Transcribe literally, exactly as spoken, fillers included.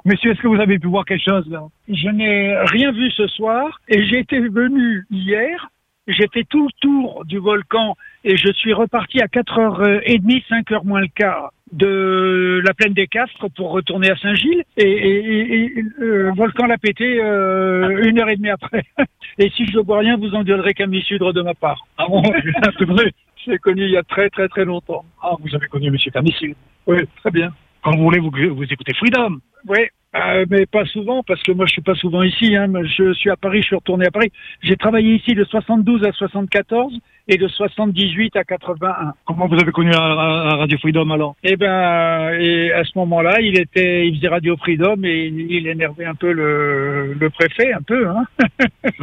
Monsieur, est-ce que vous avez pu voir quelque chose là? Je n'ai rien vu ce soir et j'ai été venu hier. J'ai fait tout le tour du volcan et je suis reparti à quatre heures trente, cinq heures moins le quart de la plaine des Castres pour retourner à Saint-Gilles. Et, et, et, et le volcan l'a pété euh, une heure et demie après. Et si je ne vois rien, vous en donnerez Camille Sudre de ma part. Ah bon, c'est vrai. Je l'ai connu il y a très très très longtemps. Ah, vous avez connu Monsieur Camille Sudre. Oui, très bien. Quand vous voulez, vous, vous écoutez Freedom. Oui, euh, mais pas souvent, parce que moi je suis pas souvent ici. Hein. Je suis à Paris, je suis retourné à Paris. J'ai travaillé ici de soixante-douze à soixante-quatorze et de soixante-dix-huit à quatre-vingt-un. Comment vous avez connu à, à, à Radio Freedom alors? Eh ben, et à ce moment-là, il était, il faisait Radio Freedom et il énervait un peu le, le préfet, un peu. Hein.